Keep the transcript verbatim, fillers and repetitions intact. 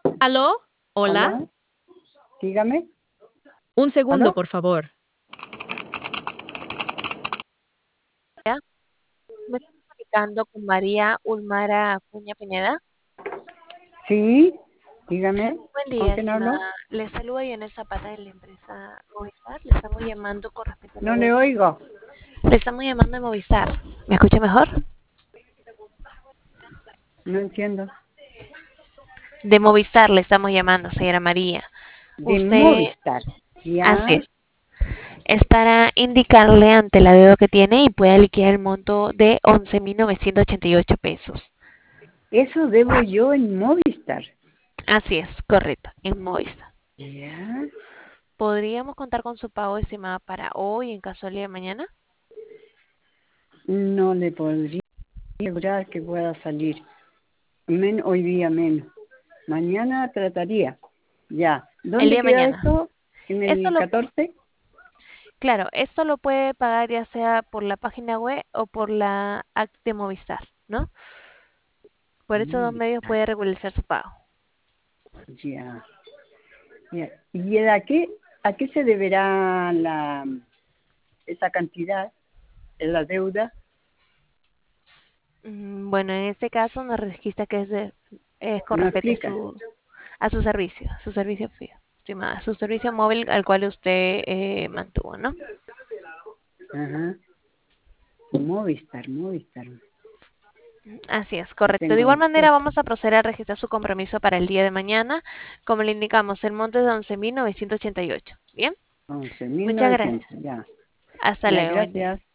¿Aló? ¿Hola? Hola, dígame. Un segundo, ¿Aló? por favor. Ya, me estoy comunicando con María Ulmara Acuña Pineda. Sí, dígame. Buen ¿Con día, quién hablo? estimada. Les saluda Ionel Zapata de la empresa Movistar. Le estamos llamando con respecto a la No le venta. oigo. Le estamos llamando de Movistar. ¿Me escucha mejor? No entiendo. De Movistar le estamos llamando, señora María. De Usted, Movistar. así Ya. es, es para indicarle ante la deuda que tiene y pueda liquidar el monto de once mil novecientos ochenta y ocho pesos. Eso debo yo en Movistar. Así es, correcto, en Movistar. Ya. ¿Podríamos contar con su pago estimado para hoy en caso del día de mañana? No le podría asegurar que pueda salir. Men, hoy día menos. Mañana trataría. Ya. El ¿Dónde día de queda mañana. esto? ¿En Esto el lo, catorce? claro, esto lo puede pagar ya sea por la página web o por la app de Movistar, ¿no? Por esos dos medios Movistar. puede regularizar su pago. Ya. Ya. ¿Y a qué, a qué se deberá la, esa cantidad en la deuda? Mm, Bueno, en este caso nos registra que es, de- es con No respecto a explica. su, a su servicio, su servicio fijo, estimada, su servicio móvil al cual usted eh, mantuvo, ¿no? Ajá. Movistar, Movistar. Así es, Lo correcto. De tengo igual manera impreso. vamos a proceder a registrar su compromiso para el día de mañana. Como le indicamos, el monto es de once mil novecientos ochenta y ocho. Bien, once mil muchas novecientos. gracias. Ya. Hasta Ya, luego, buen día. gracias.